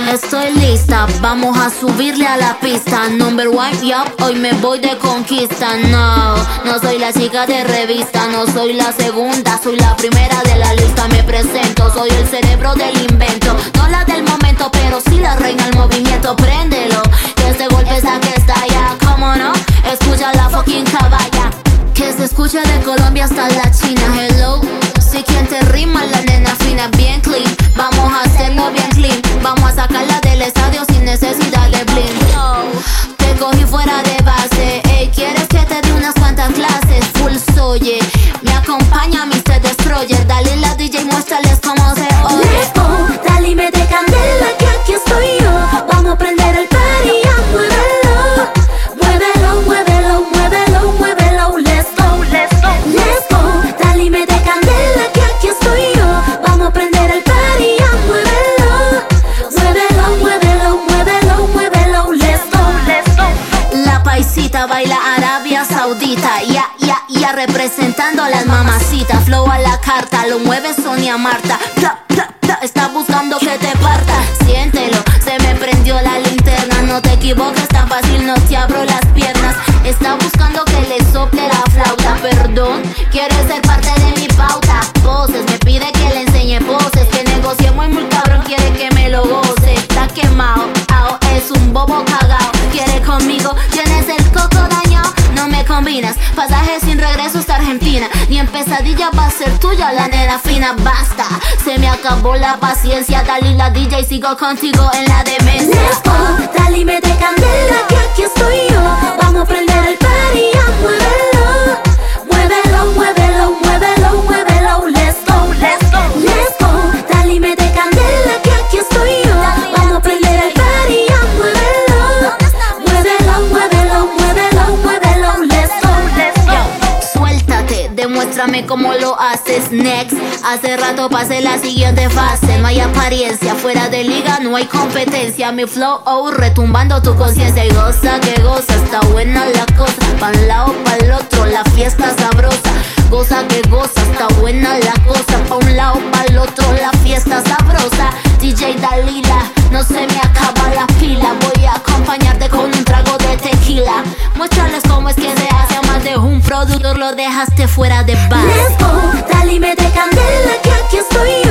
Estoy lista, vamos a subirle a la pista. Number one, yup, hoy me voy de conquista. No, no soy la chica de revista, no soy la segunda, soy la primera de la lista. Me presento, soy el cerebro del invento, no la del momento, pero sí la reina del movimiento. Préndelo, que este golpe saque estalla. ¿Cómo no? Escucha la fucking caballa, que se escucha de Colombia hasta la China. Hello, si quien te rima la nena fina, bien clean. Vamos a hacerlo bien clean, vamos a sacarla del estadio sin necesidad de bling. Te cogí fuera de base, ey, ¿quieres que te dé unas cuantas clases? Full soye, me acompaña Mr. Destroyer. Dale la DJ, muéstrales cómo se oye. Let's go, dale y mete candela, que aquí estoy yo. Vamos a prender el party, ya muévelo. Muévelo, muévelo, muévelo, muévelo. Let's go, let's go. Let's go, dale y mete candela, que aquí estoy yo. Vamos a prender el party, ya muévelo. Muévelo, muévelo, muévelo, muévelo. Let's go, let's go. La paisita baila Arabia Saudita, ya representando a las mamacitas. Flow a la carta, lo mueve Sonia Marta. Pla, pla, pla, está buscando que te parta. Siéntelo, se me prendió la linterna. No te equivoques, tan fácil no te abro las piernas. Está buscando que le sople la flauta. Perdón, quiere ser parte de mi pauta. Poses, me pide que le enseñe poses, que negociemos muy cabrón, quiere que me lo goce. Está quemado, es un bobo cagao. Quiere conmigo, tienes el coco dañado. No me combinas, pasaje sin regreso hasta Argentina. Ni en pesadilla va a ser tuya la nena fina. Basta, se me acabó la paciencia. Dale la DJ, sigo contigo en la demencia. Let's go, dale y mete candela, que aquí estoy yo. Vamos a prender el party, ya muévelo. Muévelo, muévelo, muévelo, muévelo. Let's go, let's go. Let's go, dale y mete candela, que aquí estoy yo. Vamos a prender el party, ya muévelo. Muévelo, muévelo, muévelo, muévelo. Let's go, let's go. Suéltate, demuéstrame cómo lo haces. Next, hace rato pasé la siguiente fase. No hay apariencia, fuera de liga no hay competencia. Mi flow, retumbando tu conciencia. Y goza que goza, está buena la cosa. Pa' un lado, pa'l otro, la fiesta sabrosa. Goza que goza, está buena la cosa. Pa' un lado, pa'l otro, la fiesta sabrosa. DJ Dalila, no se me acaba la pila. Voy a acompañarte con un trago de tequila. Muéstrales cómo es que se hace. A más de un productor lo dejaste fuera de base. Let's go, dale y mete candela, que aquí estoy yo.